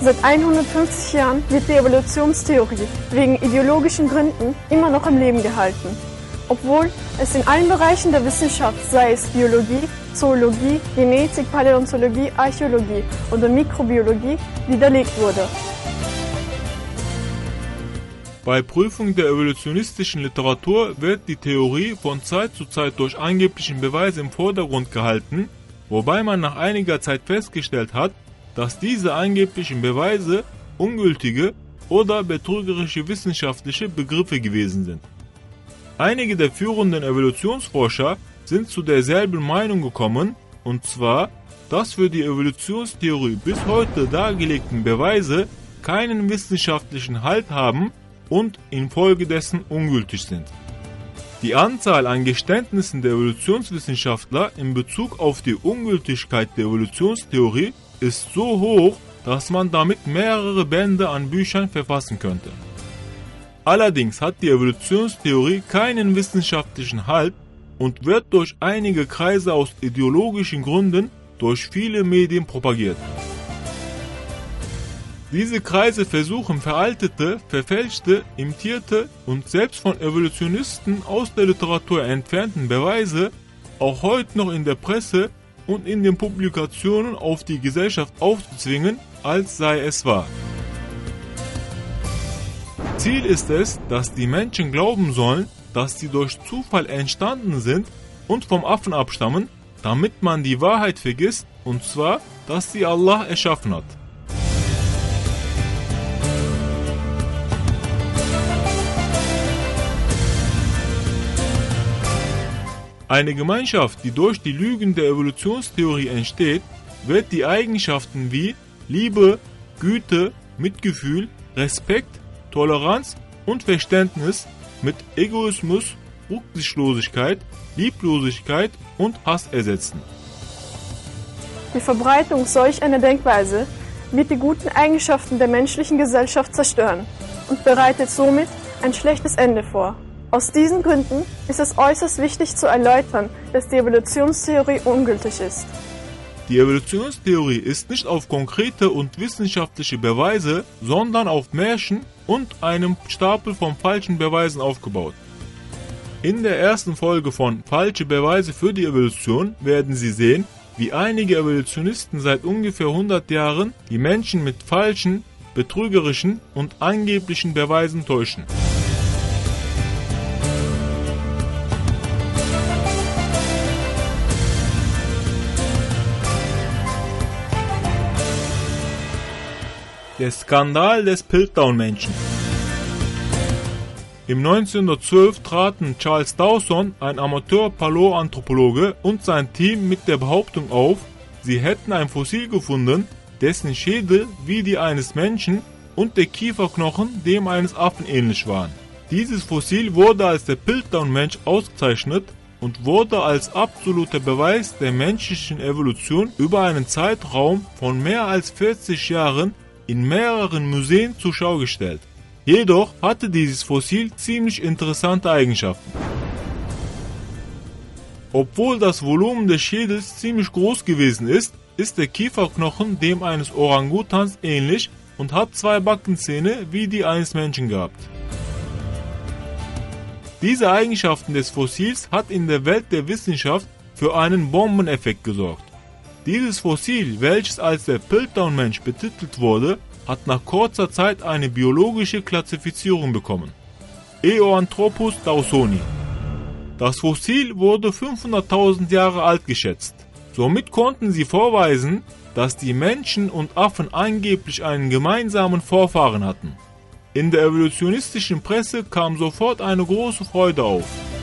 Seit 150 Jahren wird die Evolutionstheorie wegen ideologischen Gründen immer noch im Leben gehalten, obwohl es in allen Bereichen der Wissenschaft, sei es Biologie, Zoologie, Genetik, Paläontologie, Archäologie oder Mikrobiologie, widerlegt wurde. Bei Prüfung der evolutionistischen Literatur wird die Theorie von Zeit zu Zeit durch angeblichen Beweise im Vordergrund gehalten, wobei man nach einiger Zeit festgestellt hat, dass diese angeblichen Beweise ungültige oder betrügerische wissenschaftliche Begriffe gewesen sind. Einige der führenden Evolutionsforscher sind zu derselben Meinung gekommen, und zwar, dass für die Evolutionstheorie bis heute dargelegten Beweise keinen wissenschaftlichen Halt haben und infolgedessen ungültig sind. Die Anzahl an Geständnissen der Evolutionswissenschaftler in Bezug auf die Ungültigkeit der Evolutionstheorie ist so hoch, dass man damit mehrere Bände an Büchern verfassen könnte. Allerdings hat die Evolutionstheorie keinen wissenschaftlichen Halt und wird durch einige Kreise aus ideologischen Gründen durch viele Medien propagiert. Diese Kreise versuchen veraltete, verfälschte, imitierte und selbst von Evolutionisten aus der Literatur entfernten Beweise auch heute noch in der Presse und in den Publikationen auf die Gesellschaft aufzuzwingen, als sei es wahr. Ziel ist es, dass die Menschen glauben sollen, dass sie durch Zufall entstanden sind und vom Affen abstammen, damit man die Wahrheit vergisst, und zwar, dass sie Allah erschaffen hat. Eine Gemeinschaft, die durch die Lügen der Evolutionstheorie entsteht, wird die Eigenschaften wie Liebe, Güte, Mitgefühl, Respekt, Toleranz und Verständnis mit Egoismus, Rücksichtslosigkeit, Lieblosigkeit und Hass ersetzen. Die Verbreitung solch einer Denkweise wird die guten Eigenschaften der menschlichen Gesellschaft zerstören und bereitet somit ein schlechtes Ende vor. Aus diesen Gründen ist es äußerst wichtig zu erläutern, dass die Evolutionstheorie ungültig ist. Die Evolutionstheorie ist nicht auf konkrete und wissenschaftliche Beweise, sondern auf Märchen und einem Stapel von falschen Beweisen aufgebaut. In der ersten Folge von Falsche Beweise für die Evolution werden Sie sehen, wie einige Evolutionisten seit ungefähr 100 Jahren die Menschen mit falschen, betrügerischen und angeblichen Beweisen täuschen. Der Skandal des Piltdown-Menschen. Im 1912 traten Charles Dawson, ein Amateur-Paläoanthropologe, und sein Team mit der Behauptung auf, sie hätten ein Fossil gefunden, dessen Schädel wie die eines Menschen und der Kieferknochen dem eines Affen ähnlich waren. Dieses Fossil wurde als der Piltdown-Mensch ausgezeichnet und wurde als absoluter Beweis der menschlichen Evolution über einen Zeitraum von mehr als 40 Jahren in mehreren Museen zur Schau gestellt. Jedoch hatte dieses Fossil ziemlich interessante Eigenschaften. Obwohl das Volumen des Schädels ziemlich groß gewesen ist, ist der Kieferknochen dem eines Orangutans ähnlich und hat 2 Backenzähne wie die eines Menschen gehabt. Diese Eigenschaften des Fossils hat in der Welt der Wissenschaft für einen Bombeneffekt gesorgt. Dieses Fossil, welches als der Piltdown-Mensch betitelt wurde, hat nach kurzer Zeit eine biologische Klassifizierung bekommen. Eoanthropus dawsoni. Das Fossil wurde 500.000 Jahre alt geschätzt. Somit konnten sie vorweisen, dass die Menschen und Affen angeblich einen gemeinsamen Vorfahren hatten. In der evolutionistischen Presse kam sofort eine große Freude auf.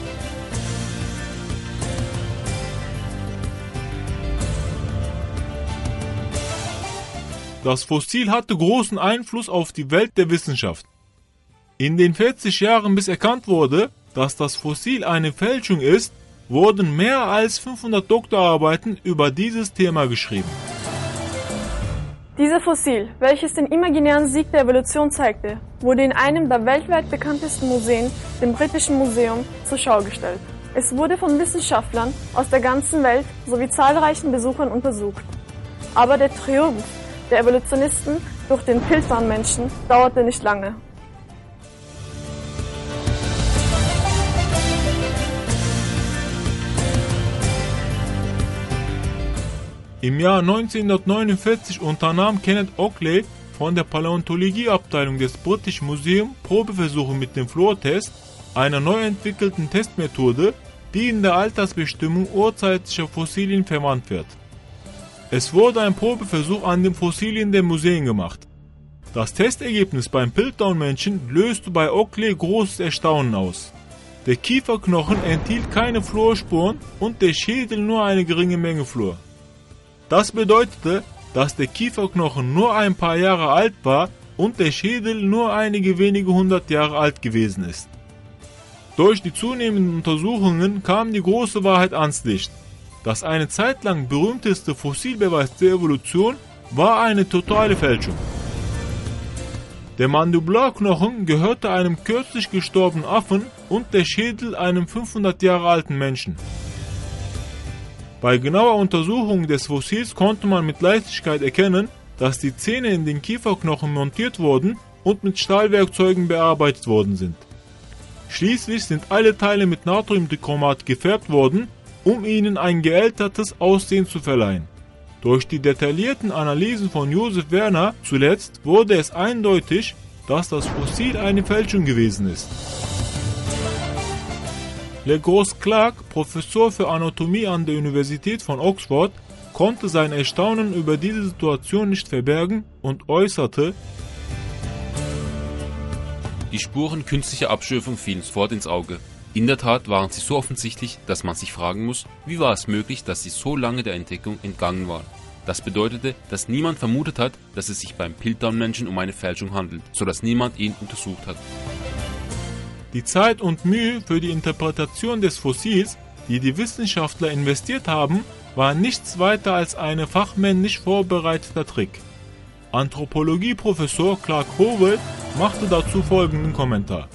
Das Fossil hatte großen Einfluss auf die Welt der Wissenschaft. In den 40 Jahren, bis erkannt wurde, dass das Fossil eine Fälschung ist, wurden mehr als 500 Doktorarbeiten über dieses Thema geschrieben. Dieses Fossil, welches den imaginären Sieg der Evolution zeigte, wurde in einem der weltweit bekanntesten Museen, dem Britischen Museum, zur Schau gestellt. Es wurde von Wissenschaftlern aus der ganzen Welt sowie zahlreichen Besuchern untersucht. Aber der Triumph der Evolutionisten durch den Piltdown-Menschen dauerte nicht lange. Im Jahr 1949 unternahm Kenneth Oakley von der Paläontologieabteilung des British Museum Probeversuche mit dem Fluortest, einer neu entwickelten Testmethode, die in der Altersbestimmung urzeitlicher Fossilien verwandt wird. Es wurde ein Probeversuch an den Fossilien der Museen gemacht. Das Testergebnis beim Piltdown-Menschen löste bei Oakley großes Erstaunen aus. Der Kieferknochen enthielt keine Fluorspuren und der Schädel nur eine geringe Menge Fluor. Das bedeutete, dass der Kieferknochen nur ein paar Jahre alt war und der Schädel nur einige wenige 100 Jahre alt gewesen ist. Durch die zunehmenden Untersuchungen kam die große Wahrheit ans Licht. Das eine Zeit lang berühmteste Fossilbeweis der Evolution war eine totale Fälschung. Der Mandibularknochen gehörte einem kürzlich gestorbenen Affen und der Schädel einem 500 Jahre alten Menschen. Bei genauer Untersuchung des Fossils konnte man mit Leichtigkeit erkennen, dass die Zähne in den Kieferknochen montiert wurden und mit Stahlwerkzeugen bearbeitet worden sind. Schließlich sind alle Teile mit Natriumdichromat gefärbt worden, um ihnen ein geältertes Aussehen zu verleihen. Durch die detaillierten Analysen von Josef Werner zuletzt wurde es eindeutig, dass das Fossil eine Fälschung gewesen ist. LeGros Clark, Professor für Anatomie an der Universität von Oxford, konnte sein Erstaunen über diese Situation nicht verbergen und äußerte: Die Spuren künstlicher Abschürfung fielen sofort ins Auge. In der Tat waren sie so offensichtlich, dass man sich fragen muss, wie war es möglich, dass sie so lange der Entdeckung entgangen waren. Das bedeutete, dass niemand vermutet hat, dass es sich beim Piltdown-Menschen um eine Fälschung handelt, sodass niemand ihn untersucht hat. Die Zeit und Mühe für die Interpretation des Fossils, die die Wissenschaftler investiert haben, war nichts weiter als ein fachmännisch vorbereiteter Trick. Anthropologieprofessor Clark Howell machte dazu folgenden Kommentar: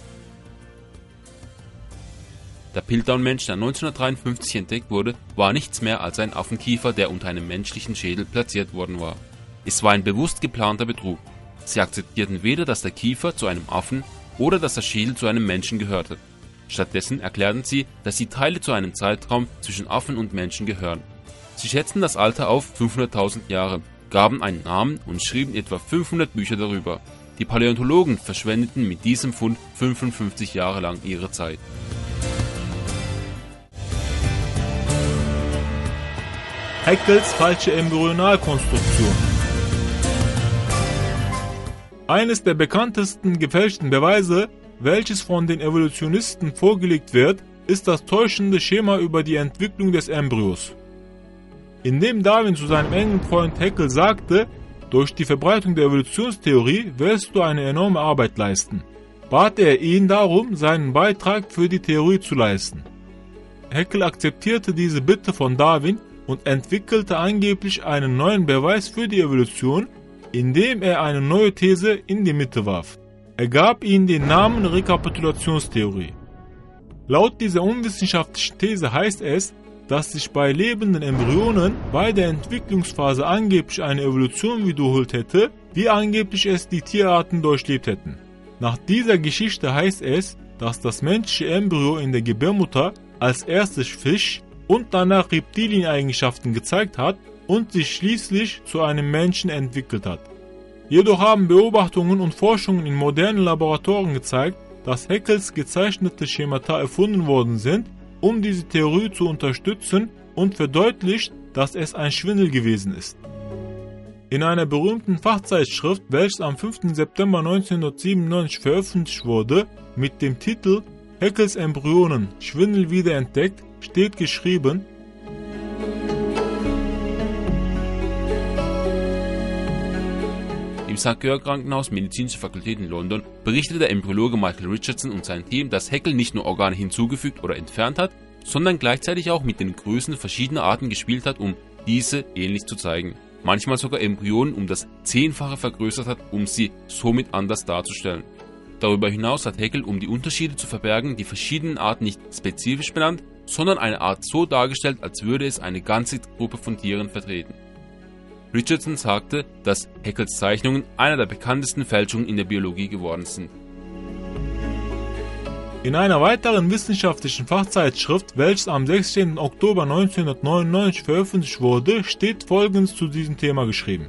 Der Piltdown-Mensch, der 1953 entdeckt wurde, war nichts mehr als ein Affenkiefer, der unter einem menschlichen Schädel platziert worden war. Es war ein bewusst geplanter Betrug. Sie akzeptierten weder, dass der Kiefer zu einem Affen oder dass der Schädel zu einem Menschen gehörte. Stattdessen erklärten sie, dass die Teile zu einem Zeitraum zwischen Affen und Menschen gehören. Sie schätzten das Alter auf 500.000 Jahre, gaben einen Namen und schrieben etwa 500 Bücher darüber. Die Paläontologen verschwendeten mit diesem Fund 55 Jahre lang ihre Zeit. Haeckels falsche Embryonalkonstruktion. Eines der bekanntesten gefälschten Beweise, welches von den Evolutionisten vorgelegt wird, ist das täuschende Schema über die Entwicklung des Embryos. Indem Darwin zu seinem engen Freund Haeckel sagte, durch die Verbreitung der Evolutionstheorie wirst du eine enorme Arbeit leisten, bat er ihn darum, seinen Beitrag für die Theorie zu leisten. Haeckel akzeptierte diese Bitte von Darwin und entwickelte angeblich einen neuen Beweis für die Evolution, indem er eine neue These in die Mitte warf. Er gab ihnen den Namen Rekapitulationstheorie. Laut dieser unwissenschaftlichen These heißt es, dass sich bei lebenden Embryonen bei der Entwicklungsphase angeblich eine Evolution wiederholt hätte, wie angeblich es die Tierarten durchlebt hätten. Nach dieser Geschichte heißt es, dass das menschliche Embryo in der Gebärmutter als erstes Fisch und danach Reptilieneigenschaften gezeigt hat und sich schließlich zu einem Menschen entwickelt hat. Jedoch haben Beobachtungen und Forschungen in modernen Laboratorien gezeigt, dass Haeckels gezeichnete Schemata erfunden worden sind, um diese Theorie zu unterstützen, und verdeutlicht, dass es ein Schwindel gewesen ist. In einer berühmten Fachzeitschrift, welches am 5. September 1997 veröffentlicht wurde, mit dem Titel Haeckels Embryonen, Schwindel wiederentdeckt, steht geschrieben: Im St. Georg Krankenhaus Medizinische Fakultät in London berichtete der Embryologe Michael Richardson und sein Team, dass Haeckel nicht nur Organe hinzugefügt oder entfernt hat, sondern gleichzeitig auch mit den Größen verschiedener Arten gespielt hat, um diese ähnlich zu zeigen. Manchmal sogar Embryonen um das 10-fache vergrößert hat, um sie somit anders darzustellen. Darüber hinaus hat Haeckel, um die Unterschiede zu verbergen, die verschiedenen Arten nicht spezifisch benannt, sondern eine Art so dargestellt, als würde es eine ganze Gruppe von Tieren vertreten. Richardson sagte, dass Haeckels Zeichnungen einer der bekanntesten Fälschungen in der Biologie geworden sind. In einer weiteren wissenschaftlichen Fachzeitschrift, welches am 16. Oktober 1999 veröffentlicht wurde, steht Folgendes zu diesem Thema geschrieben.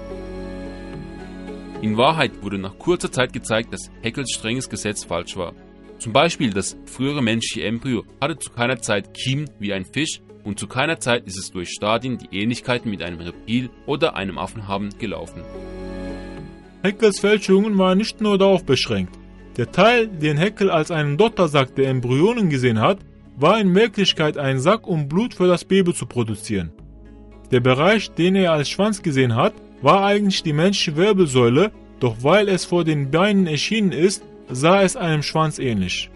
In Wahrheit wurde nach kurzer Zeit gezeigt, dass Haeckels strenges Gesetz falsch war. Zum Beispiel, das frühere menschliche Embryo hatte zu keiner Zeit Kiemen wie ein Fisch und zu keiner Zeit ist es durch Stadien, die Ähnlichkeiten mit einem Reptil oder einem Affen haben, gelaufen. Haeckels Fälschungen waren nicht nur darauf beschränkt. Der Teil, den Haeckel als einen Dottersack der Embryonen gesehen hat, war in Wirklichkeit ein Sack, um Blut für das Baby zu produzieren. Der Bereich, den er als Schwanz gesehen hat, war eigentlich die menschliche Wirbelsäule, doch weil es vor den Beinen erschienen ist, sah es einem Schwanz ähnlich.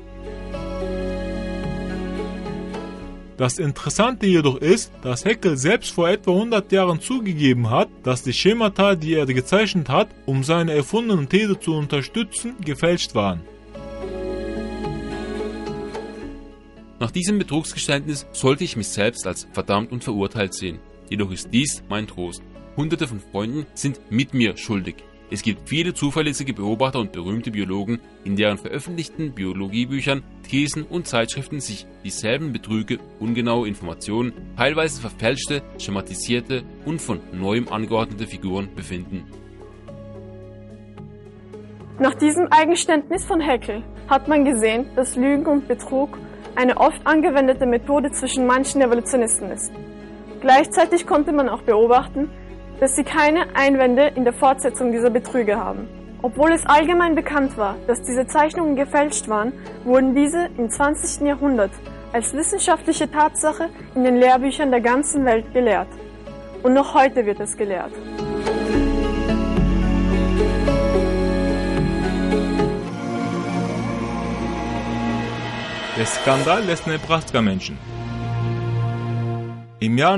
Das Interessante jedoch ist, dass Haeckel selbst vor etwa 100 Jahren zugegeben hat, dass die Schemata, die er gezeichnet hat, um seine erfundene These zu unterstützen, gefälscht waren. Nach diesem Betrugsgeständnis sollte ich mich selbst als verdammt und verurteilt sehen. Jedoch ist dies mein Trost. Hunderte von Freunden sind mit mir schuldig. Es gibt viele zuverlässige Beobachter und berühmte Biologen, in deren veröffentlichten Biologiebüchern, Thesen und Zeitschriften sich dieselben Betrüge, ungenaue Informationen, teilweise verfälschte, schematisierte und von neuem angeordnete Figuren befinden. Nach diesem Eingeständnis von Haeckel hat man gesehen, dass Lügen und Betrug eine oft angewendete Methode zwischen manchen Evolutionisten ist. Gleichzeitig konnte man auch beobachten, dass sie keine Einwände in der Fortsetzung dieser Betrüge haben. Obwohl es allgemein bekannt war, dass diese Zeichnungen gefälscht waren, wurden diese im 20. Jahrhundert als wissenschaftliche Tatsache in den Lehrbüchern der ganzen Welt gelehrt. Und noch heute wird es gelehrt. Der Skandal des Nebraska-Menschen. Im Jahr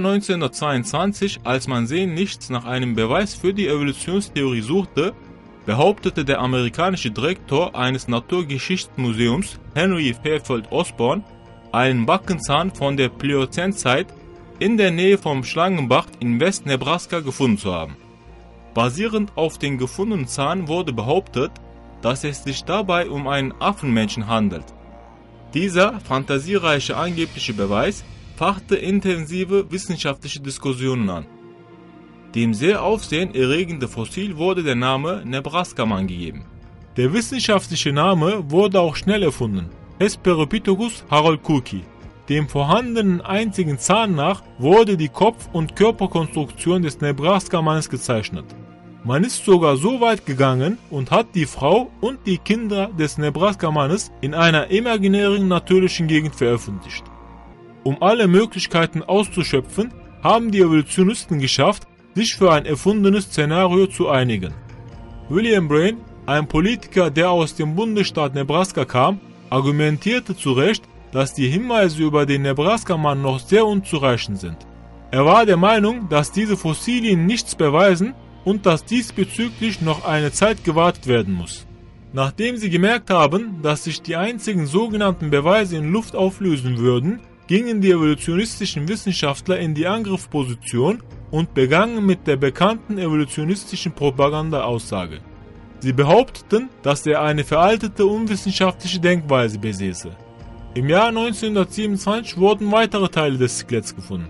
1922, als man sehen nichts nach einem Beweis für die Evolutionstheorie suchte, behauptete der amerikanische Direktor eines Naturgeschichtsmuseums, Henry Fairfield Osborn, einen Backenzahn von der Pliozänzeit in der Nähe vom Schlangenbach in West-Nebraska gefunden zu haben. Basierend auf den gefundenen Zahn wurde behauptet, dass es sich dabei um einen Affenmenschen handelt. Dieser fantasiereiche angebliche Beweis fachte intensive wissenschaftliche Diskussionen an. Dem sehr aufsehenerregende Fossil wurde der Name Nebraska-Mann gegeben. Der wissenschaftliche Name wurde auch schnell erfunden: Hesperopithecus haroldkirki. Dem vorhandenen einzigen Zahn nach wurde die Kopf- und Körperkonstruktion des Nebraska-Mannes gezeichnet. Man ist sogar so weit gegangen und hat die Frau und die Kinder des Nebraska-Mannes in einer imaginären natürlichen Gegend veröffentlicht. Um alle Möglichkeiten auszuschöpfen, haben die Evolutionisten geschafft, sich für ein erfundenes Szenario zu einigen. William Brain, ein Politiker, der aus dem Bundesstaat Nebraska kam, argumentierte zu Recht, dass die Hinweise über den Nebraska-Mann noch sehr unzureichend sind. Er war der Meinung, dass diese Fossilien nichts beweisen und dass diesbezüglich noch eine Zeit gewartet werden muss. Nachdem sie gemerkt haben, dass sich die einzigen sogenannten Beweise in Luft auflösen würden, gingen die evolutionistischen Wissenschaftler in die Angriffsposition und begannen mit der bekannten evolutionistischen Propaganda-Aussage. Sie behaupteten, dass er eine veraltete unwissenschaftliche Denkweise besäße. Im Jahr 1927 wurden weitere Teile des Skeletts gefunden.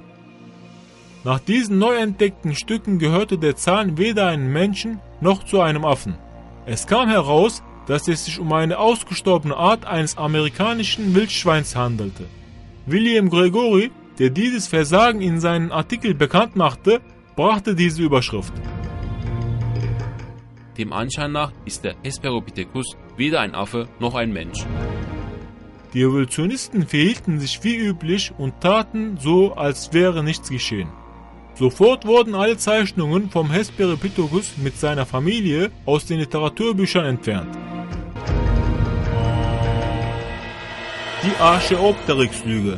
Nach diesen neu entdeckten Stücken gehörte der Zahn weder einem Menschen noch zu einem Affen. Es kam heraus, dass es sich um eine ausgestorbene Art eines amerikanischen Wildschweins handelte. William Gregory, der dieses Versagen in seinen Artikel bekannt machte, brachte diese Überschrift. Dem Anschein nach ist der Hesperopithecus weder ein Affe noch ein Mensch. Die Evolutionisten verhielten sich wie üblich und taten so, als wäre nichts geschehen. Sofort wurden alle Zeichnungen vom Hesperopithecus mit seiner Familie aus den Literaturbüchern entfernt. Die Archaeopteryx-Lüge.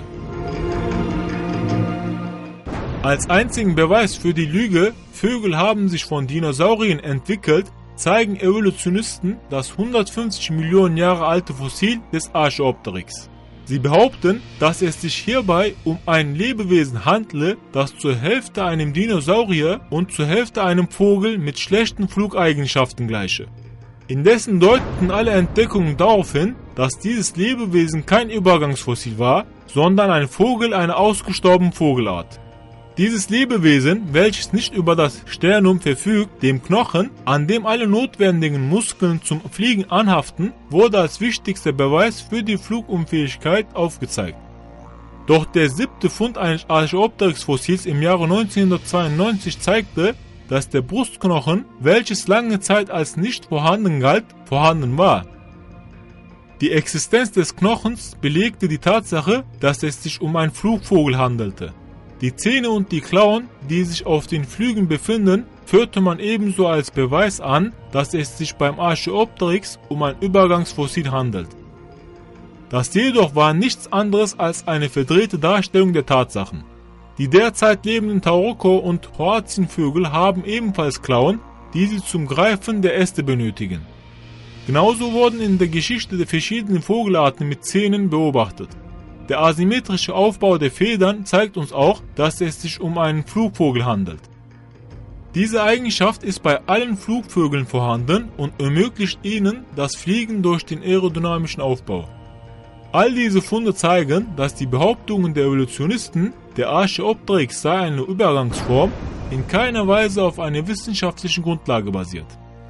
Als einzigen Beweis für die Lüge, Vögel haben sich von Dinosauriern entwickelt, zeigen Evolutionisten das 150 Millionen Jahre alte Fossil des Archaeopteryx. Sie behaupten, dass es sich hierbei um ein Lebewesen handle, das zur Hälfte einem Dinosaurier und zur Hälfte einem Vogel mit schlechten Flugeigenschaften gleiche. Indessen deuteten alle Entdeckungen darauf hin, dass dieses Lebewesen kein Übergangsfossil war, sondern ein Vogel einer ausgestorbenen Vogelart. Dieses Lebewesen, welches nicht über das Sternum verfügt, dem Knochen, an dem alle notwendigen Muskeln zum Fliegen anhaften, wurde als wichtigster Beweis für die Flugunfähigkeit aufgezeigt. Doch der 7. Fund eines Archaeopteryx-Fossils im Jahre 1992 zeigte, dass der Brustknochen, welches lange Zeit als nicht vorhanden galt, vorhanden war. Die Existenz des Knochens belegte die Tatsache, dass es sich um einen Flugvogel handelte. Die Zähne und die Klauen, die sich auf den Flügeln befinden, führte man ebenso als Beweis an, dass es sich beim Archaeopteryx um ein Übergangsfossil handelt. Das jedoch war nichts anderes als eine verdrehte Darstellung der Tatsachen. Die derzeit lebenden Tauroko- und Hoazienvögel haben ebenfalls Klauen, die sie zum Greifen der Äste benötigen. Genauso wurden in der Geschichte der verschiedenen Vogelarten mit Zähnen beobachtet. Der asymmetrische Aufbau der Federn zeigt uns auch, dass es sich um einen Flugvogel handelt. Diese Eigenschaft ist bei allen Flugvögeln vorhanden und ermöglicht ihnen das Fliegen durch den aerodynamischen Aufbau. All diese Funde zeigen, dass die Behauptungen der Evolutionisten, der Archaeopteryx sei eine Übergangsform, in keiner Weise auf einer wissenschaftlichen Grundlage basiert.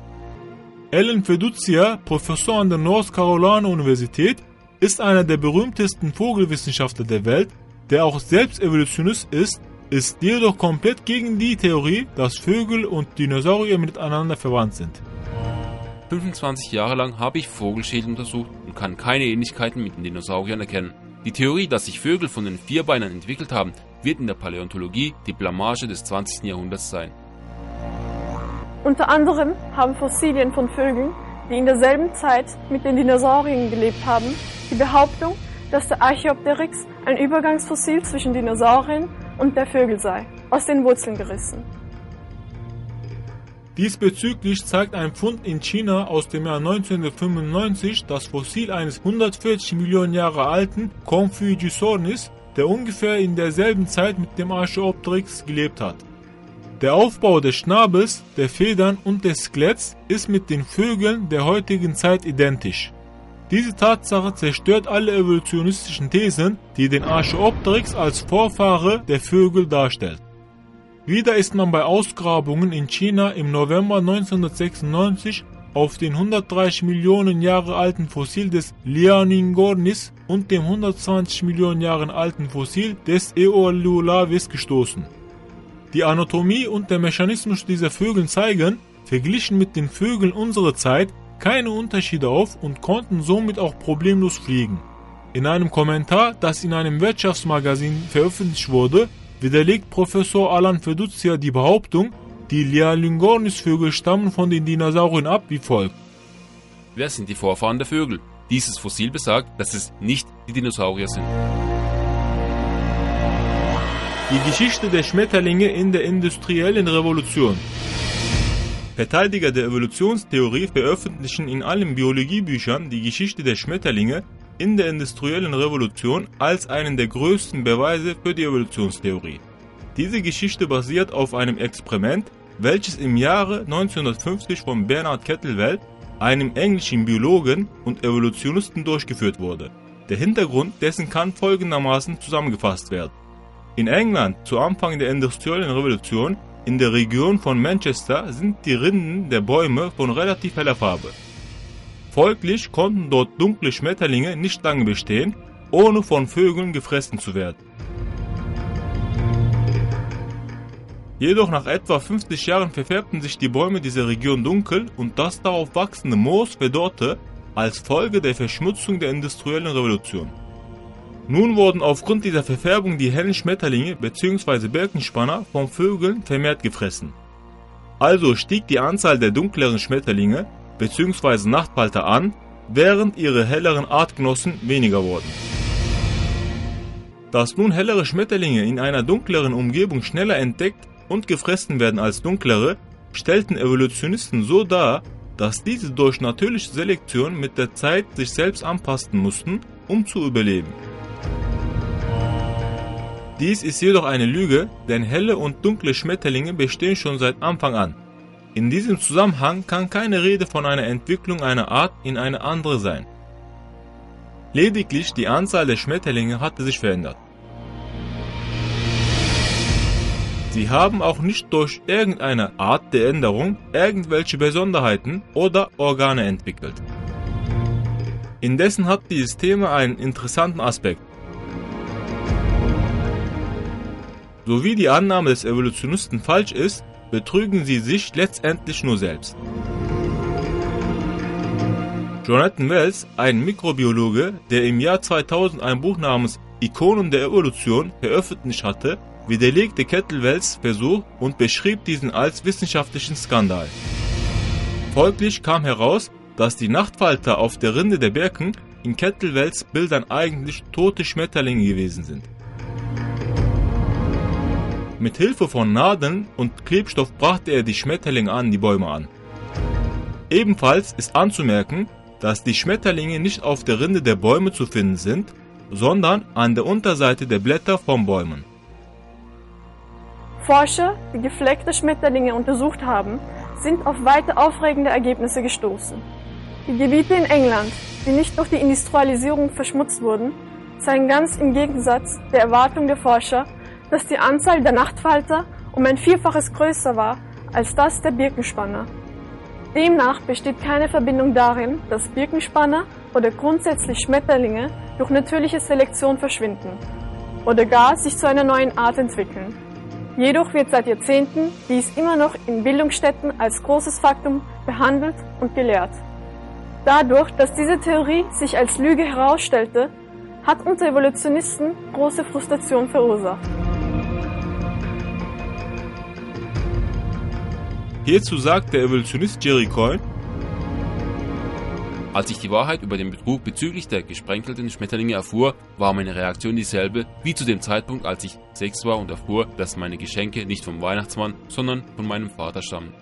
Alan Feducia, Professor an der North Carolina Universität, ist einer der berühmtesten Vogelwissenschaftler der Welt, der auch selbst Evolutionist ist jedoch komplett gegen die Theorie, dass Vögel und Dinosaurier miteinander verwandt sind. 25 Jahre lang habe ich Vogelschädel untersucht und kann keine Ähnlichkeiten mit den Dinosauriern erkennen. Die Theorie, dass sich Vögel von den Vierbeinern entwickelt haben, wird in der Paläontologie die Blamage des 20. Jahrhunderts sein. Unter anderem haben Fossilien von Vögeln, die in derselben Zeit mit den Dinosauriern gelebt haben, die Behauptung, dass der Archaeopteryx ein Übergangsfossil zwischen Dinosauriern und der Vögel sei, aus den Wurzeln gerissen. Diesbezüglich zeigt ein Fund in China aus dem Jahr 1995 das Fossil eines 140 Millionen Jahre alten Confuciusornis, der ungefähr in derselben Zeit mit dem Archaeopteryx gelebt hat. Der Aufbau des Schnabels, der Federn und des Skeletts ist mit den Vögeln der heutigen Zeit identisch. Diese Tatsache zerstört alle evolutionistischen Thesen, die den Archaeopteryx als Vorfahre der Vögel darstellt. Wieder ist man bei Ausgrabungen in China im November 1996 auf den 130 Millionen Jahre alten Fossil des Liaoningonis und dem 120 Millionen Jahre alten Fossil des Eolulavis gestoßen. Die Anatomie und der Mechanismus dieser Vögel zeigen, verglichen mit den Vögeln unserer Zeit, keine Unterschiede auf und konnten somit auch problemlos fliegen. In einem Kommentar, das in einem Wirtschaftsmagazin veröffentlicht wurde, widerlegt Professor Alan Feducia die Behauptung, die Liaoningonis-Vögel stammen von den Dinosauriern ab wie folgt. Wer sind die Vorfahren der Vögel? Dieses Fossil besagt, dass es nicht die Dinosaurier sind. Die Geschichte der Schmetterlinge in der industriellen Revolution. Verteidiger der Evolutionstheorie veröffentlichen in allen Biologiebüchern die Geschichte der Schmetterlinge in der industriellen Revolution als einen der größten Beweise für die Evolutionstheorie. Diese Geschichte basiert auf einem Experiment, welches im Jahre 1950 von Bernard Kettlewell, einem englischen Biologen und Evolutionisten, durchgeführt wurde. Der Hintergrund dessen kann folgendermaßen zusammengefasst werden. In England zu Anfang der industriellen Revolution in der Region von Manchester sind die Rinden der Bäume von relativ heller Farbe. Folglich konnten dort dunkle Schmetterlinge nicht lange bestehen, ohne von Vögeln gefressen zu werden. Jedoch nach etwa 50 Jahren verfärbten sich die Bäume dieser Region dunkel und das darauf wachsende Moos verdorrte als Folge der Verschmutzung der industriellen Revolution. Nun wurden aufgrund dieser Verfärbung die hellen Schmetterlinge bzw. Birkenspanner von Vögeln vermehrt gefressen. Also stieg die Anzahl der dunkleren Schmetterlinge bzw. Nachtfalter an, während ihre helleren Artgenossen weniger wurden. Dass nun hellere Schmetterlinge in einer dunkleren Umgebung schneller entdeckt und gefressen werden als dunklere, stellten Evolutionisten so dar, dass diese durch natürliche Selektion mit der Zeit sich selbst anpassen mussten um zu überleben. Dies ist jedoch eine Lüge, denn helle und dunkle Schmetterlinge bestehen schon seit Anfang an. In diesem Zusammenhang kann keine Rede von einer Entwicklung einer Art in eine andere sein. Lediglich die Anzahl der Schmetterlinge hatte sich verändert. Sie haben auch nicht durch irgendeine Art der Änderung irgendwelche Besonderheiten oder Organe entwickelt. Indessen hat dieses Thema einen interessanten Aspekt. So wie die Annahme des Evolutionisten falsch ist, betrügen sie sich letztendlich nur selbst. Jonathan Wells, ein Mikrobiologe, der im Jahr 2000 ein Buch namens Ikonen der Evolution veröffentlicht hatte, widerlegte Kettlewells Versuch und beschrieb diesen als wissenschaftlichen Skandal. Folglich kam heraus, dass die Nachtfalter auf der Rinde der Birken in Kettlewells Bildern eigentlich tote Schmetterlinge gewesen sind. Mit Hilfe von Nadeln und Klebstoff brachte er die Schmetterlinge an die Bäume an. Ebenfalls ist anzumerken, dass die Schmetterlinge nicht auf der Rinde der Bäume zu finden sind, sondern an der Unterseite der Blätter von Bäumen. Forscher, die gefleckte Schmetterlinge untersucht haben, sind auf weite aufregende Ergebnisse gestoßen. Die Gebiete in England, die nicht durch die Industrialisierung verschmutzt wurden, zeigen ganz im Gegensatz der Erwartung der Forscher, dass die Anzahl der Nachtfalter um ein Vierfaches größer war als das der Birkenspanner. Demnach besteht keine Verbindung darin, dass Birkenspanner oder grundsätzlich Schmetterlinge durch natürliche Selektion verschwinden oder gar sich zu einer neuen Art entwickeln. Jedoch wird seit Jahrzehnten dies immer noch in Bildungsstätten als großes Faktum behandelt und gelehrt. Dadurch, dass diese Theorie sich als Lüge herausstellte, hat unter Evolutionisten große Frustration verursacht. Hierzu sagt der Evolutionist Jerry Coyne: Als ich die Wahrheit über den Betrug bezüglich der gesprenkelten Schmetterlinge erfuhr, war meine Reaktion dieselbe wie zu dem Zeitpunkt, als ich 6 war und erfuhr, dass meine Geschenke nicht vom Weihnachtsmann, sondern von meinem Vater stammen.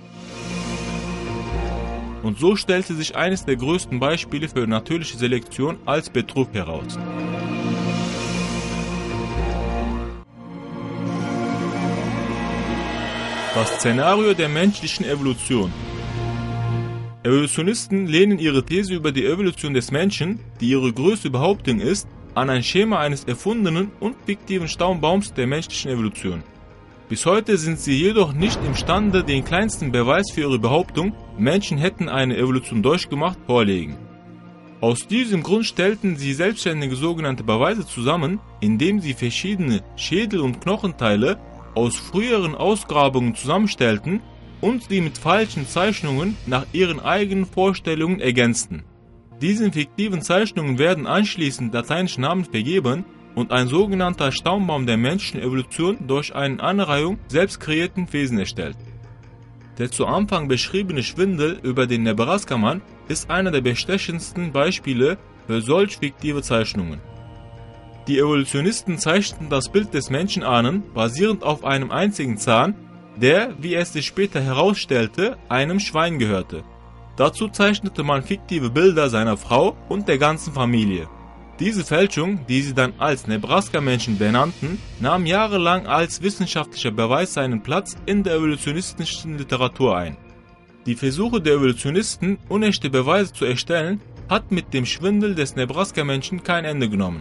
Und so stellte sich eines der größten Beispiele für natürliche Selektion als Betrug heraus. Das Szenario der menschlichen Evolution. Evolutionisten lehnen ihre These über die Evolution des Menschen, die ihre größte Behauptung ist, an ein Schema eines erfundenen und fiktiven Stammbaums der menschlichen Evolution. Bis heute sind sie jedoch nicht imstande, den kleinsten Beweis für ihre Behauptung, Menschen hätten eine Evolution durchgemacht, vorlegen. Aus diesem Grund stellten sie selbstständige sogenannte Beweise zusammen, indem sie verschiedene Schädel- und Knochenteile aus früheren Ausgrabungen zusammenstellten und sie mit falschen Zeichnungen nach ihren eigenen Vorstellungen ergänzten. Diesen fiktiven Zeichnungen werden anschließend lateinische Namen vergeben und ein sogenannter Stammbaum der menschlichen Evolution durch eine Anreihung selbst kreierten Wesen erstellt. Der zu Anfang beschriebene Schwindel über den Nebraska-Mann ist einer der bestechendsten Beispiele für solch fiktive Zeichnungen. Die Evolutionisten zeichneten das Bild des Menschenahnen basierend auf einem einzigen Zahn, der, wie es sich später herausstellte, einem Schwein gehörte. Dazu zeichnete man fiktive Bilder seiner Frau und der ganzen Familie. Diese Fälschung, die sie dann als Nebraska-Menschen benannten, nahm jahrelang als wissenschaftlicher Beweis seinen Platz in der evolutionistischen Literatur ein. Die Versuche der Evolutionisten, unechte Beweise zu erstellen, hat mit dem Schwindel des Nebraska-Menschen kein Ende genommen.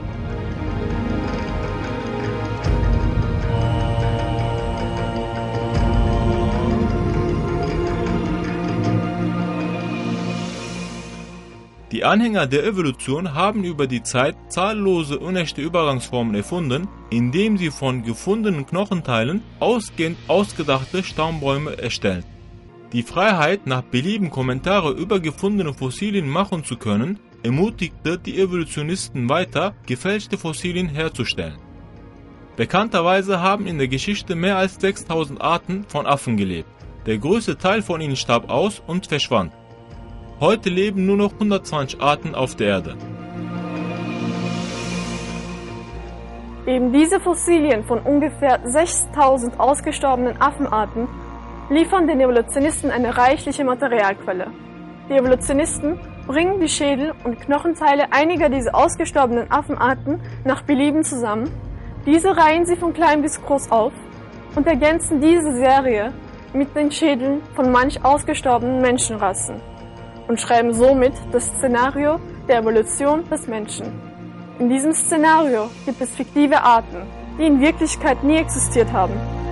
Die Anhänger der Evolution haben über die Zeit zahllose unechte Übergangsformen erfunden, indem sie von gefundenen Knochenteilen ausgehend ausgedachte Stammbäume erstellen. Die Freiheit, nach Belieben Kommentare über gefundene Fossilien machen zu können, ermutigte die Evolutionisten weiter, gefälschte Fossilien herzustellen. Bekannterweise haben in der Geschichte mehr als 6000 Arten von Affen gelebt. Der größte Teil von ihnen starb aus und verschwand. Heute leben nur noch 120 Arten auf der Erde. Eben diese Fossilien von ungefähr 6000 ausgestorbenen Affenarten liefern den Evolutionisten eine reichliche Materialquelle. Die Evolutionisten bringen die Schädel und Knochenteile einiger dieser ausgestorbenen Affenarten nach Belieben zusammen, diese reihen sie von klein bis groß auf und ergänzen diese Serie mit den Schädeln von manch ausgestorbenen Menschenrassen und schreiben somit das Szenario der Evolution des Menschen. In diesem Szenario gibt es fiktive Arten, die in Wirklichkeit nie existiert haben.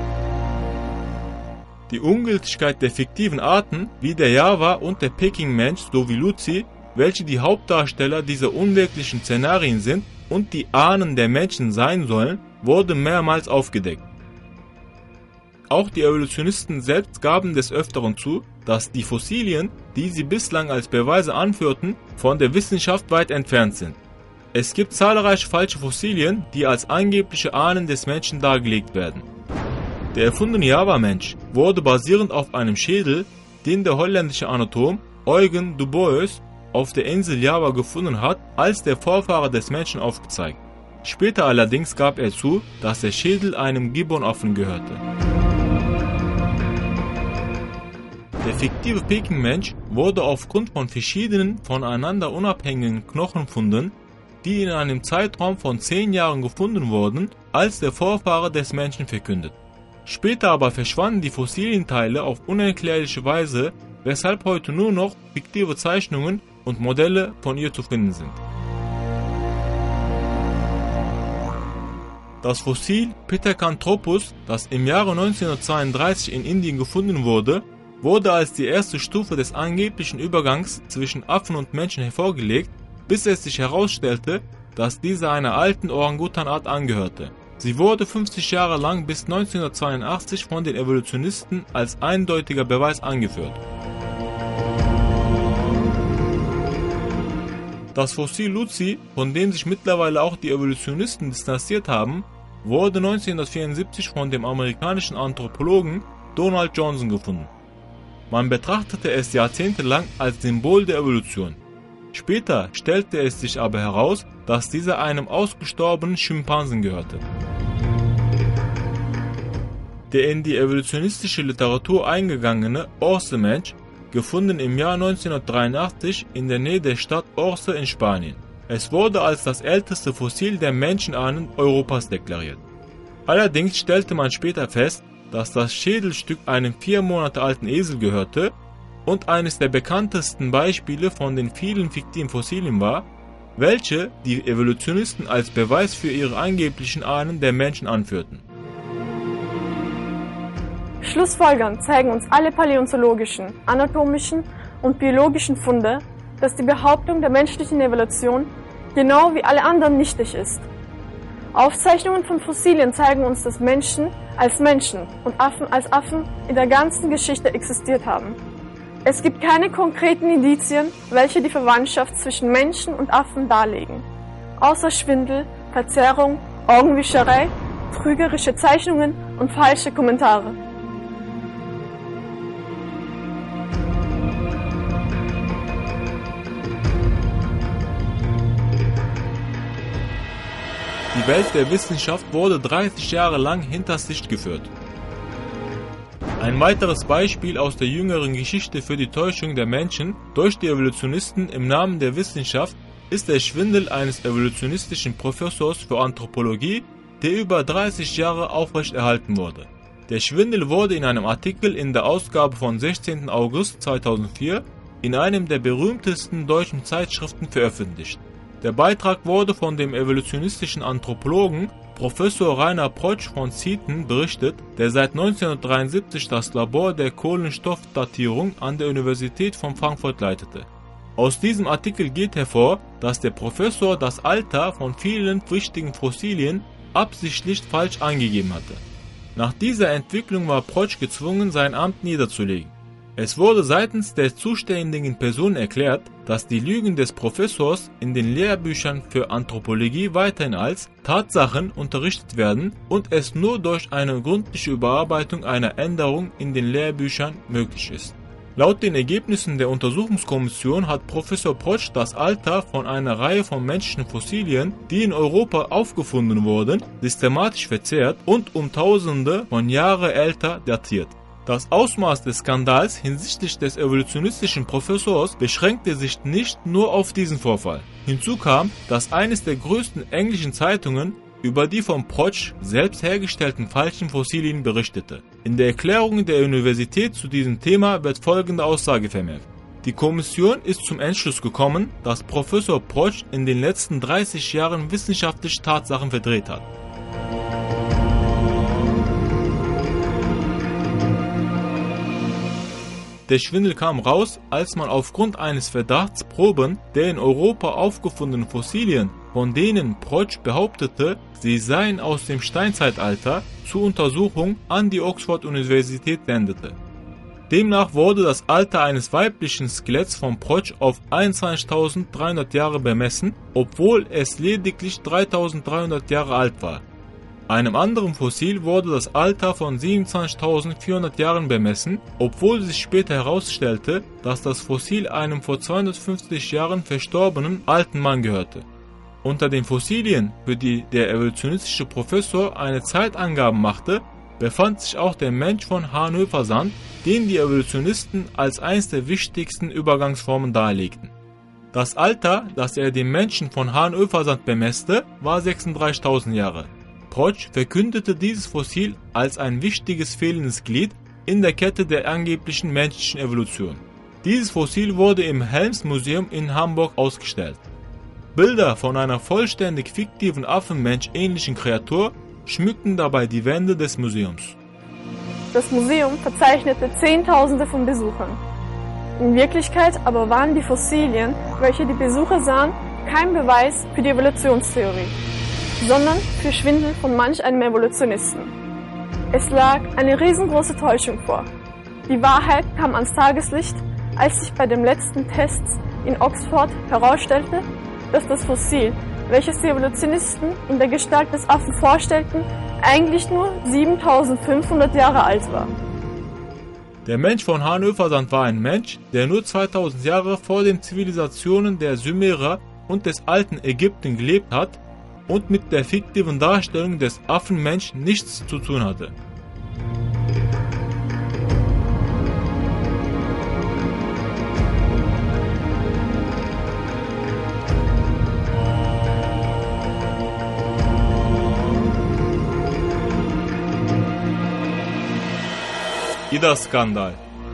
Die Ungültigkeit der fiktiven Arten wie der Java und der Peking-Mensch sowie Luzi, welche die Hauptdarsteller dieser unwirklichen Szenarien sind und die Ahnen der Menschen sein sollen, wurde mehrmals aufgedeckt. Auch die Evolutionisten selbst gaben des Öfteren zu, dass die Fossilien, die sie bislang als Beweise anführten, von der Wissenschaft weit entfernt sind. Es gibt zahlreiche falsche Fossilien, die als angebliche Ahnen des Menschen dargelegt werden. Der erfundene Java-Mensch wurde basierend auf einem Schädel, den der holländische Anatom Eugen Dubois auf der Insel Java gefunden hat, als der Vorfahre des Menschen aufgezeigt. Später allerdings gab er zu, dass der Schädel einem Gibbonaffen gehörte. Der fiktive Peking-Mensch wurde aufgrund von verschiedenen voneinander unabhängigen Knochenfunden, die in einem Zeitraum von 10 Jahren gefunden wurden, als der Vorfahre des Menschen verkündet. Später aber verschwanden die Fossilienteile auf unerklärliche Weise, weshalb heute nur noch fiktive Zeichnungen und Modelle von ihr zu finden sind. Das Fossil Pithecanthropus, das im Jahre 1932 in Indien gefunden wurde als die erste Stufe des angeblichen Übergangs zwischen Affen und Menschen hervorgelegt, bis es sich herausstellte, dass diese einer alten Orangutanart angehörte. Sie wurde 50 Jahre lang bis 1982 von den Evolutionisten als eindeutiger Beweis angeführt. Das Fossil Luzi, von dem sich mittlerweile auch die Evolutionisten distanziert haben, wurde 1974 von dem amerikanischen Anthropologen Donald Johnson gefunden. Man betrachtete es jahrzehntelang als Symbol der Evolution. Später stellte es sich aber heraus, dass dieser einem ausgestorbenen Schimpansen gehörte. Der in die evolutionistische Literatur eingegangene Orce-Mensch, gefunden im Jahr 1983 in der Nähe der Stadt Orce in Spanien. Es wurde als das älteste Fossil der Menschenahnen Europas deklariert. Allerdings stellte man später fest, dass das Schädelstück einem 4 Monate alten Esel gehörte und eines der bekanntesten Beispiele von den vielen fiktiven Fossilien war, welche die Evolutionisten als Beweis für ihre angeblichen Ahnen der Menschen anführten. Schlussfolgernd zeigen uns alle paläontologischen, anatomischen und biologischen Funde, dass die Behauptung der menschlichen Evolution genau wie alle anderen nichtig ist. Aufzeichnungen von Fossilien zeigen uns, dass Menschen als Menschen und Affen als Affen in der ganzen Geschichte existiert haben. Es gibt keine konkreten Indizien, welche die Verwandtschaft zwischen Menschen und Affen darlegen, außer Schwindel, Verzerrung, Augenwischerei, trügerische Zeichnungen und falsche Kommentare. Die Welt der Wissenschaft wurde 30 Jahre lang hinters Licht geführt. Ein weiteres Beispiel aus der jüngeren Geschichte für die Täuschung der Menschen durch die Evolutionisten im Namen der Wissenschaft ist der Schwindel eines evolutionistischen Professors für Anthropologie, der über 30 Jahre aufrechterhalten wurde. Der Schwindel wurde in einem Artikel in der Ausgabe von 16. August 2004 in einem der berühmtesten deutschen Zeitschriften veröffentlicht. Der Beitrag wurde von dem evolutionistischen Anthropologen Professor Rainer Protsch von Zieten berichtet, der seit 1973 das Labor der Kohlenstoffdatierung an der Universität von Frankfurt leitete. Aus diesem Artikel geht hervor, dass der Professor das Alter von vielen wichtigen Fossilien absichtlich falsch angegeben hatte. Nach dieser Entwicklung war Protsch gezwungen, sein Amt niederzulegen. Es wurde seitens der zuständigen Person erklärt, dass die Lügen des Professors in den Lehrbüchern für Anthropologie weiterhin als Tatsachen unterrichtet werden und es nur durch eine gründliche Überarbeitung einer Änderung in den Lehrbüchern möglich ist. Laut den Ergebnissen der Untersuchungskommission hat Professor Protsch das Alter von einer Reihe von menschlichen Fossilien, die in Europa aufgefunden wurden, systematisch verzerrt und um Tausende von Jahren älter datiert. Das Ausmaß des Skandals hinsichtlich des evolutionistischen Professors beschränkte sich nicht nur auf diesen Vorfall. Hinzu kam, dass eines der größten englischen Zeitungen über die von Protsch selbst hergestellten falschen Fossilien berichtete. In der Erklärung der Universität zu diesem Thema wird folgende Aussage vermerkt. Die Kommission ist zum Entschluss gekommen, dass Professor Protsch in den letzten 30 Jahren wissenschaftliche Tatsachen verdreht hat. Der Schwindel kam raus, als man aufgrund eines Verdachts Proben der in Europa aufgefundenen Fossilien, von denen Protsch behauptete, sie seien aus dem Steinzeitalter, zur Untersuchung an die Oxford-Universität sendete. Demnach wurde das Alter eines weiblichen Skeletts von Protsch auf 21.300 Jahre bemessen, obwohl es lediglich 3.300 Jahre alt war. Einem anderen Fossil wurde das Alter von 27.400 Jahren bemessen, obwohl sich später herausstellte, dass das Fossil einem vor 250 Jahren verstorbenen alten Mann gehörte. Unter den Fossilien, für die der evolutionistische Professor eine Zeitangabe machte, befand sich auch der Mensch von Hahnhöfer-Sand, den die Evolutionisten als eines der wichtigsten Übergangsformen darlegten. Das Alter, das er dem Menschen von Hahnhöfer-Sand bemesste, war 36.000 Jahre. Protsch verkündete dieses Fossil als ein wichtiges fehlendes Glied in der Kette der angeblichen menschlichen Evolution. Dieses Fossil wurde im Helms-Museum in Hamburg ausgestellt. Bilder von einer vollständig fiktiven affenmensch-ähnlichen Kreatur schmückten dabei die Wände des Museums. Das Museum verzeichnete Zehntausende von Besuchern. In Wirklichkeit aber waren die Fossilien, welche die Besucher sahen, kein Beweis für die Evolutionstheorie, sondern für Schwindel von manch einem Evolutionisten. Es lag eine riesengroße Täuschung vor. Die Wahrheit kam ans Tageslicht, als sich bei dem letzten Test in Oxford herausstellte, dass das Fossil, welches die Evolutionisten in der Gestalt des Affen vorstellten, eigentlich nur 7.500 Jahre alt war. Der Mensch von Hahnhöfer-Sand war ein Mensch, der nur 2000 Jahre vor den Zivilisationen der Sumerer und des alten Ägypten gelebt hat und mit der fiktiven Darstellung des Affenmensch nichts zu tun hatte. Ida-Skandal.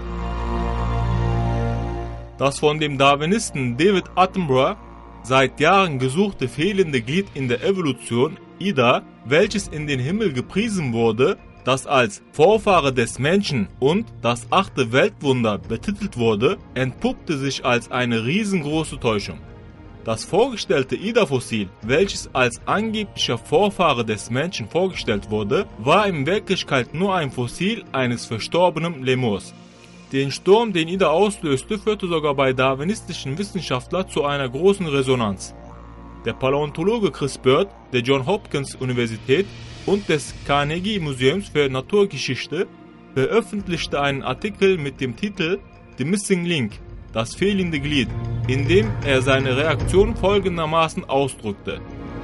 Das von dem Darwinisten David Attenborough seit Jahren gesuchte fehlende Glied in der Evolution, Ida, welches in den Himmel gepriesen wurde, das als Vorfahre des Menschen und das 8. Weltwunder betitelt wurde, entpuppte sich als eine riesengroße Täuschung. Das vorgestellte Ida-Fossil, welches als angeblicher Vorfahre des Menschen vorgestellt wurde, war in Wirklichkeit nur ein Fossil eines verstorbenen Lemurs. Den Sturm, den Ida auslöste, führte sogar bei darwinistischen Wissenschaftlern zu einer großen Resonanz. Der Paläontologe Chris Bird der Johns Hopkins Universität und des Carnegie Museums für Naturgeschichte veröffentlichte einen Artikel mit dem Titel The Missing Link, das fehlende Glied, in dem er seine Reaktion folgendermaßen ausdrückte.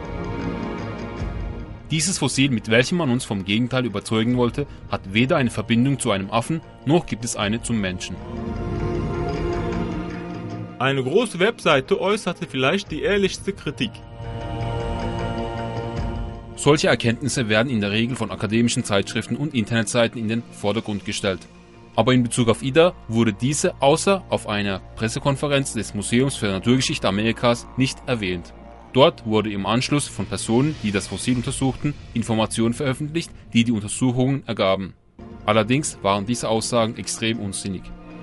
Dieses Fossil, mit welchem man uns vom Gegenteil überzeugen wollte, hat weder eine Verbindung zu einem Affen, noch gibt es eine zum Menschen. Eine große Webseite äußerte vielleicht die ehrlichste Kritik. Solche Erkenntnisse werden in der Regel von akademischen Zeitschriften und Internetseiten in den Vordergrund gestellt. Aber in Bezug auf Ida wurde diese außer auf einer Pressekonferenz des Museums für Naturgeschichte Amerikas nicht erwähnt. Dort wurde im Anschluss von Personen, die das Fossil untersuchten, Informationen veröffentlicht, die die Untersuchungen ergaben. Allerdings waren diese Aussagen extrem unsinnig.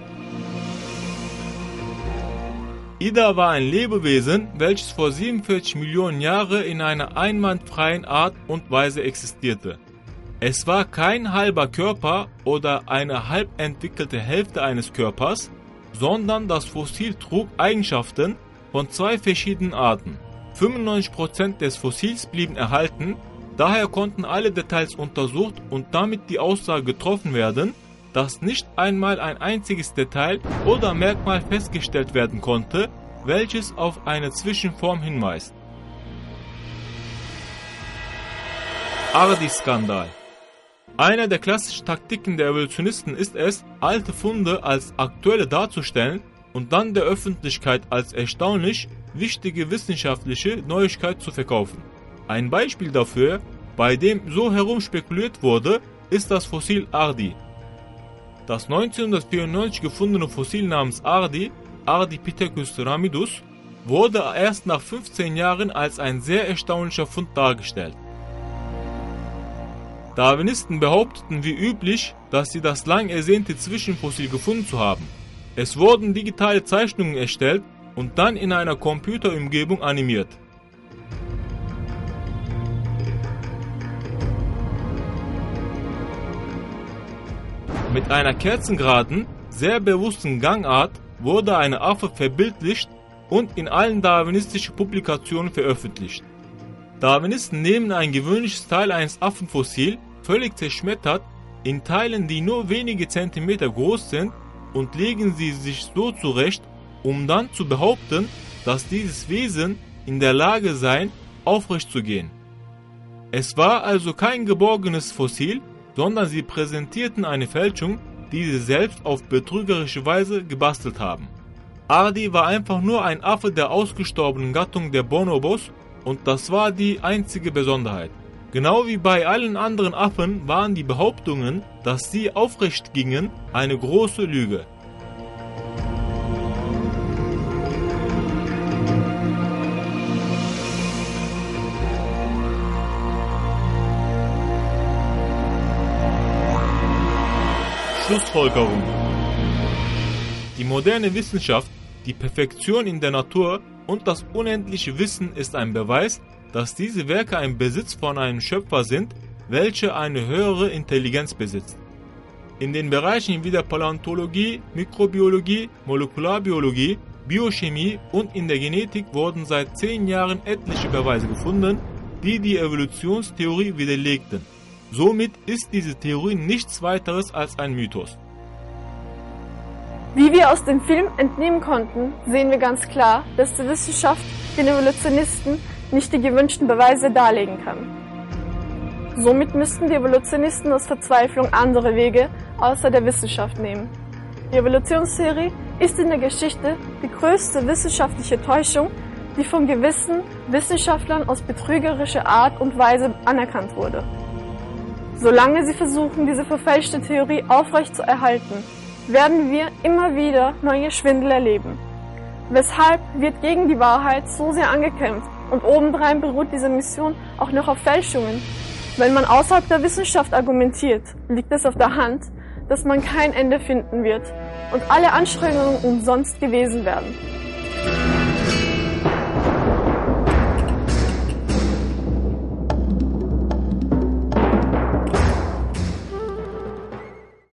Ida war ein Lebewesen, welches vor 47 Millionen Jahren in einer einwandfreien Art und Weise existierte. Es war kein halber Körper oder eine halb entwickelte Hälfte eines Körpers, sondern das Fossil trug Eigenschaften von zwei verschiedenen Arten. 95% des Fossils blieben erhalten, daher konnten alle Details untersucht und damit die Aussage getroffen werden, dass nicht einmal ein einziges Detail oder Merkmal festgestellt werden konnte, welches auf eine Zwischenform hinweist. Ardi-Skandal. Einer der klassischen Taktiken der Evolutionisten ist es, alte Funde als aktuelle darzustellen und dann der Öffentlichkeit als erstaunlich wichtige wissenschaftliche Neuigkeit zu verkaufen. Ein Beispiel dafür, bei dem so herumspekuliert wurde, ist das Fossil Ardi. Das 1994 gefundene Fossil namens Ardi, Ardipithecus ramidus, wurde erst nach 15 Jahren als ein sehr erstaunlicher Fund dargestellt. Darwinisten behaupteten wie üblich, dass sie das lang ersehnte Zwischenfossil gefunden zu haben. Es wurden digitale Zeichnungen erstellt und dann in einer Computerumgebung animiert. Mit einer kerzengeraden, sehr bewussten Gangart wurde ein Affe verbildlicht und in allen darwinistischen Publikationen veröffentlicht. Darwinisten nehmen ein gewöhnliches Teil eines Affenfossils, völlig zerschmettert, in Teilen, die nur wenige Zentimeter groß sind, und legen sie sich so zurecht, um dann zu behaupten, dass dieses Wesen in der Lage sei, aufrecht zu gehen. Es war also kein geborgenes Fossil, sondern sie präsentierten eine Fälschung, die sie selbst auf betrügerische Weise gebastelt haben. Ardi war einfach nur ein Affe der ausgestorbenen Gattung der Bonobos und das war die einzige Besonderheit. Genau wie bei allen anderen Affen waren die Behauptungen, dass sie aufrecht gingen, eine große Lüge. Schlussfolgerung: Die moderne Wissenschaft, die Perfektion in der Natur und das unendliche Wissen ist ein Beweis, dass diese Werke ein Besitz von einem Schöpfer sind, welcher eine höhere Intelligenz besitzt. In den Bereichen wie der Paläontologie, Mikrobiologie, Molekularbiologie, Biochemie und in der Genetik wurden seit 10 Jahren etliche Beweise gefunden, die die Evolutionstheorie widerlegten. Somit ist diese Theorie nichts weiteres als ein Mythos. Wie wir aus dem Film entnehmen konnten, sehen wir ganz klar, dass die Wissenschaft den Evolutionisten nicht die gewünschten Beweise darlegen kann. Somit müssten die Evolutionisten aus Verzweiflung andere Wege außer der Wissenschaft nehmen. Die Evolutionstheorie ist in der Geschichte die größte wissenschaftliche Täuschung, die von gewissen Wissenschaftlern aus betrügerischer Art und Weise anerkannt wurde. Solange sie versuchen, diese verfälschte Theorie aufrecht zu erhalten, werden wir immer wieder neue Schwindel erleben. Weshalb wird gegen die Wahrheit so sehr angekämpft und obendrein beruht diese Mission auch noch auf Fälschungen. Wenn man außerhalb der Wissenschaft argumentiert, liegt es auf der Hand, dass man kein Ende finden wird und alle Anstrengungen umsonst gewesen werden.